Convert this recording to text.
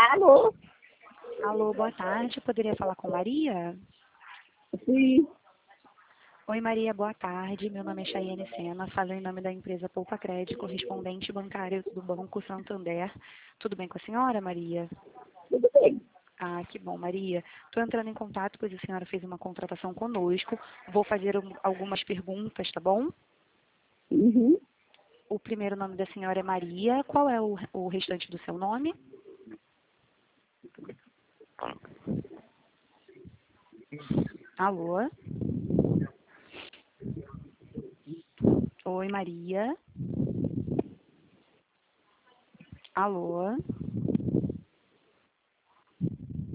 Alô? Alô, boa tarde. Poderia falar com Maria? Sim. Oi, Maria, boa tarde. Meu nome é Chayane Sena. Falo em nome da empresa Poupa Crédito, correspondente bancário do Banco Santander. Tudo bem com a senhora, Maria? Tudo bem. Ah, que bom, Maria. Estou entrando em contato, pois a senhora fez uma contratação conosco. Vou fazer algumas perguntas, tá bom? Uhum. O primeiro nome da senhora é Maria. Qual é o restante do seu nome? Alô? Oi, Maria. Alô?